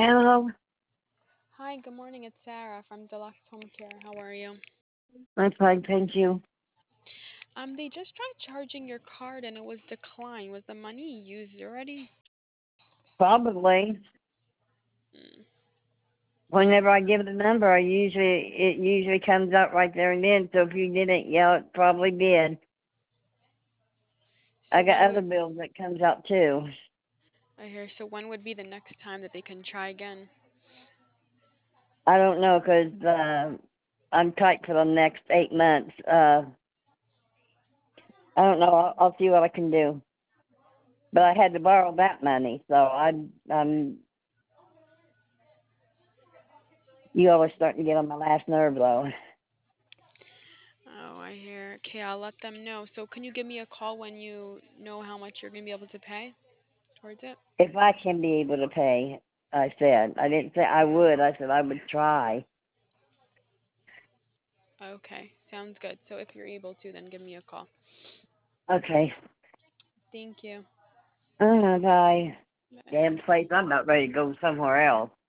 Hello. Hi, good morning. It's Sarah from Deluxe Home Care. How are you? I'm fine, thank you. They just tried charging your card and it was declined. Was the money used already? Probably. Mm. Whenever I give the number, it usually comes up right there and then. So if you didn't yell, it probably did. So I got when other would bills that comes out too. I hear? So when would be the next time that they can try again? I don't know 'cause I'm tight for the next 8 months. I don't know. I'll see what I can do. But I had to borrow that money, so you always starting to get on my last nerve though. Oh, I hear. Okay, I'll let them know. So can you give me a call when you know how much you're gonna be able to pay towards it? If I can be able to pay, I said. I didn't say I would. I said I would try. Okay, sounds good. So if you're able to, then give me a call. Okay. Thank you. Bye. Bye. Damn place. I'm about ready to go somewhere else.